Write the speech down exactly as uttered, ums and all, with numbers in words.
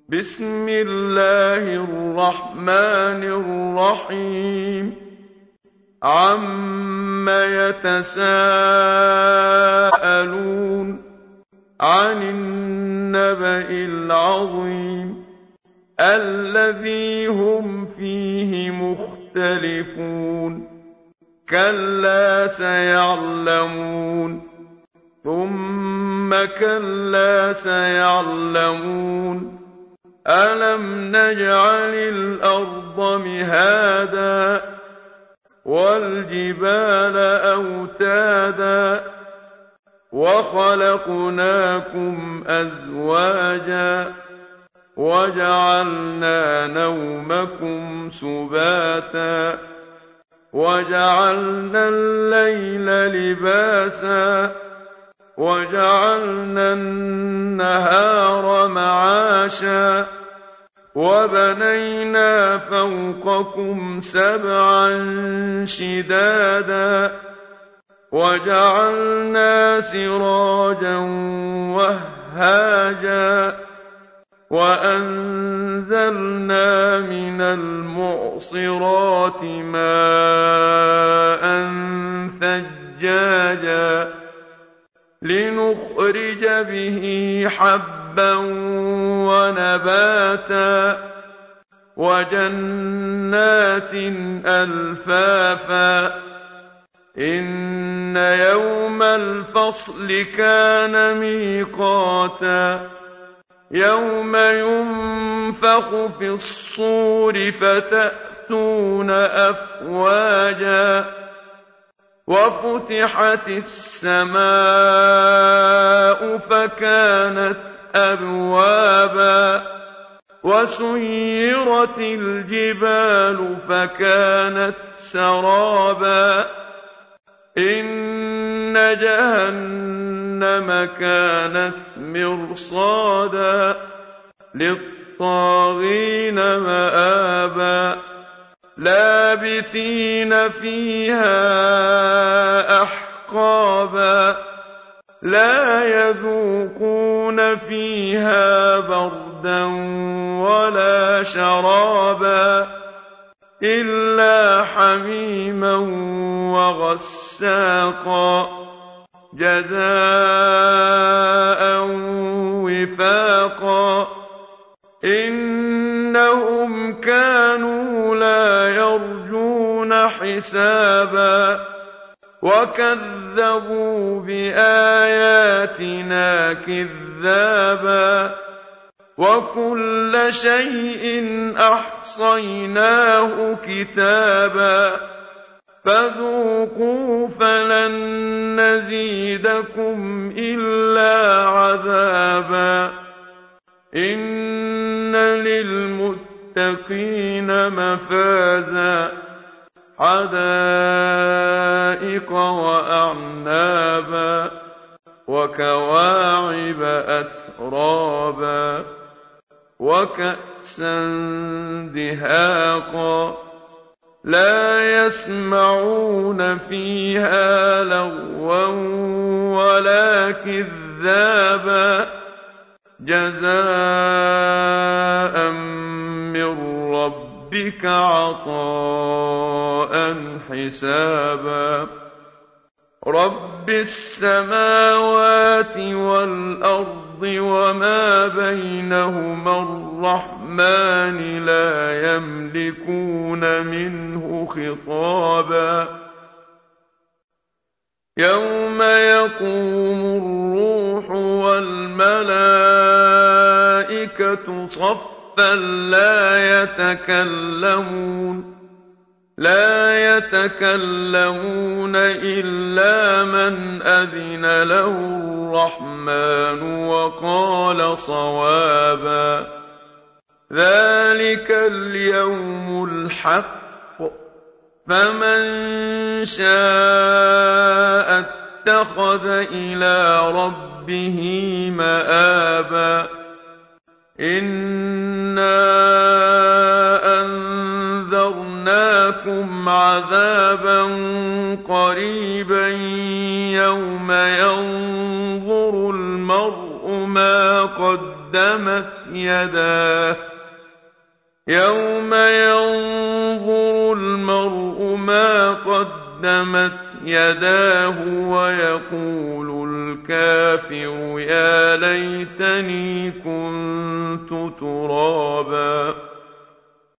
بسم الله الرحمن الرحيم عَمَّ يَتَسَاءَلُونَ عَنِ النَّبَإِ الْعَظِيمِ الَّذِي هُمْ فِيهِ مُخْتَلِفُونَ كَلَّا سَيَعْلَمُونَ ثُمَّ كَلَّا سَيَعْلَمُونَ أَلَمْ نَجْعَلِ الْأَرْضَ مِهَادًا وَالْجِبَالَ أَوْتَادًا وَخَلَقْنَاكُمْ أَزْوَاجًا وَجَعَلْنَا نَوْمَكُمْ سُبَاتًا وَجَعَلْنَا اللَّيْلَ لِبَاسًا وَجَعَلْنَا النَّهَارَ مَعَاشًا وَبَنَيْنَا فَوْقَكُمْ سَبْعًا شِدَادًا وَجَعَلْنَا سِرَاجًا وَهَّاجًا وَأَنزَلْنَا مِنَ الْمُعْصِرَاتِ مَاءً ثَجَّاجًا لِنُخْرِجَ بِهِ حَبًّا وَنَبَاتًا وَجَنَّاتٍ أَلْفَافًا إِنَّ يَوْمَ الْفَصْلِ كَانَ مِيقَاتًا يَوْمَ يُنفَخُ فِي الصُّورِ فَتَأْتُونَ أَفْوَاجًا وَفُتِحَتِ السَّمَاءُ فَكَانَتْ أَبْوَابًا وَسُيِّرَتِ الْجِبَالُ فَكَانَتْ سَرَابًا إِنَّ جَهَنَّمَ كَانَتْ مِرْصَادًا لِّلطَّاغِينَ مَآبًا لَّابِثِينَ فِيهَا أَحْقَابًا لَّا يَذُوقُونَ فِيهَا بَرْدًا وَلَا شَرَابًا إِلَّا حَمِيمًا وَغَسَّاقًا جَزَاءً وِفَاقًا إِنَّهُمْ كَانُوا لَا يَرْجُونَ حِسَابًا وَكَذَّبُوا بِآيَاتِنَا كِذَّابًا وَكُلَّ شَيْءٍ أَحْصَيْنَاهُ كِتَابًا فَذُوقُوا فَلَن نَّزِيدَكُمْ إِلَّا عَذَابًا إِنَّ لِلْمُتَّقِينَ مَفَازًا حَدَائِقَ وَأَعْنَابًا وَكَوَاعِبَ أَتْرَابًا وَكَأْسًا دِهَاقًا لَّا يَسْمَعُونَ فِيهَا لَغْوًا وَلَا كِذَّابًا جَزَاءً مِّن رَّبِّكَ عَطَاءً حِسَابًا رَّبِّ السَّمَاوَاتِ وَالْأَرْضِ وَمَا بَيْنَهُمَا الرَّحْمَٰنِ لَا يَمْلِكُونَ مِنْهُ خِطَابًا يَوْمَ يَقُومُ الرُّوحُ وَالْمَلَائِكَةُ صَفًّا لَّا يَتَكَلَّمُونَ لا يتكلمون إلا من أذن له الرحمن وقال صوابا ذلك اليوم الحق فمن شاء اتخذ إلى ربه مآبا إنا أنذرناكم عذابا قريبا يوم ينظر المرء ما قدم قدمت يداه يوم ينظر المرء ما قدمت يداه ويقول الكافر يا ليتني كنت ترابا